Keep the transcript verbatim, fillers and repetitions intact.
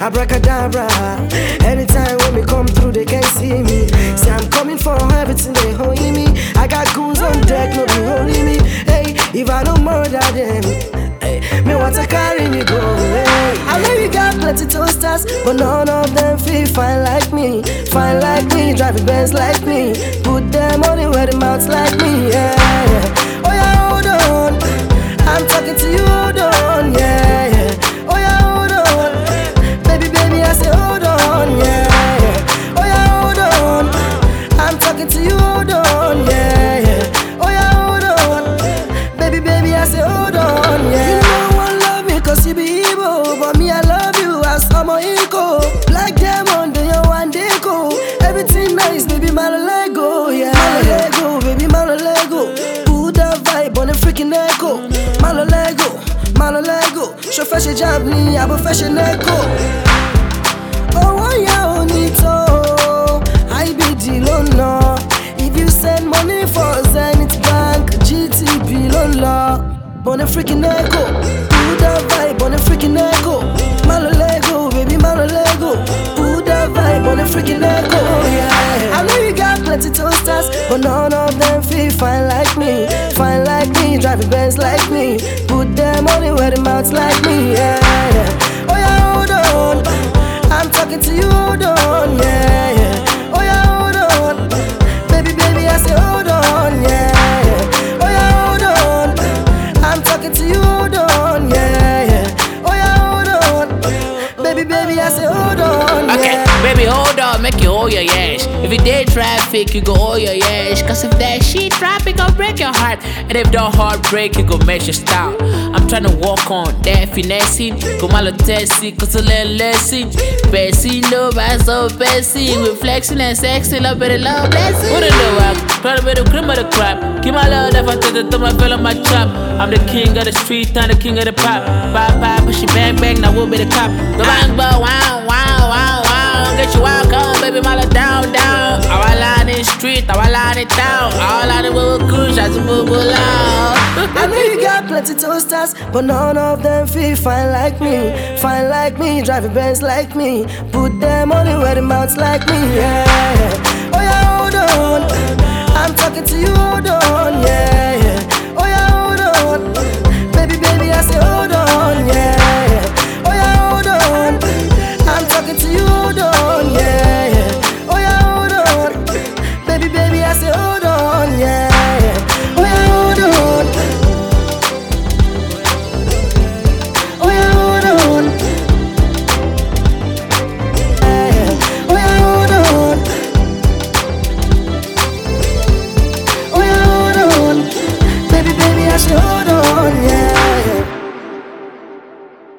abracadabra. Anytime when me come through, they can't see me. Say I'm coming for everything they holding me. I got goons on deck, no be holding me. Hey, if I don't murder them, hey, me want to carry me go. Hey, I know you got plenty toasters, but none of them feel fine like me. Fine like me, driving Benz like me. Put them money where the mouths like me. Yeah, yeah. Oh yeah, hold on, I'm talking to you. Hold on, yeah, yeah. Oh yeah, hold on, baby, baby, I say hold on, yeah, yeah. Oh yeah, hold on, I'm talking to you. Hold on, yeah, yeah. Oh yeah, hold on, baby, baby, I say hold on, yeah. You know one love me 'cause you be evil, but me I love you as I'm a eco. Black diamond, then you one day go. Everything nice, baby, my Lego, yeah. My Lego, baby, my Lego. Put that vibe on the freaking echo. My Lego, my Lego. Show fashion job, me, I'm a fashion echo. Oh, yeah, onito. I be deal no. If you send money for Zenith Bank, G T B lola. On the freaking echo. Put that vibe on the freaking echo. My Lego, baby, my Lego. Put that vibe on the freaking echo, yeah. I know you got plenty toasters, but none of them feel fine like me. Fine like me, driving Benz like me. Put them money where the mouths like me, yeah, yeah. Oh yeah, hold on, I'm talking to you. Hold on, yeah, yeah. Oh yeah, hold on, baby, baby, I say hold on, yeah, yeah. Oh yeah, hold on, I'm talking to you. Hold on, yeah, yeah. Oh yeah, hold on, baby, baby, I say hold on, yeah. Okay, baby, hold on, make you hold your yash. If you did traffic, you go hold your yash. Cause if that shit traffic, gon' break your heart. And if the heart break, you gon' make you stop. I'm tryna walk on that finessing. Go malo testing, cause a little lesson. Bessie, no, by so Bessie. With flexing and sexy, love better love blessing. What a do I? Try to be the cream of the crap. Keep my love if I take the thumb, I feel on my trap. I'm the king of the street, I'm the king of the pop. Bye bye, push it bang bang, now we'll be the cop. Go bang, bow, wow, wow, wow, wow. Get you out, come, baby, mala down, down. Our line in the street, our line in town. All out of the cruise, I just move loud. I know you got plenty toasters, but none of them feel fine like me. Fine like me, driving Benz like me. Put them money where the mouths like me, yeah, yeah. Oh yeah, hold on,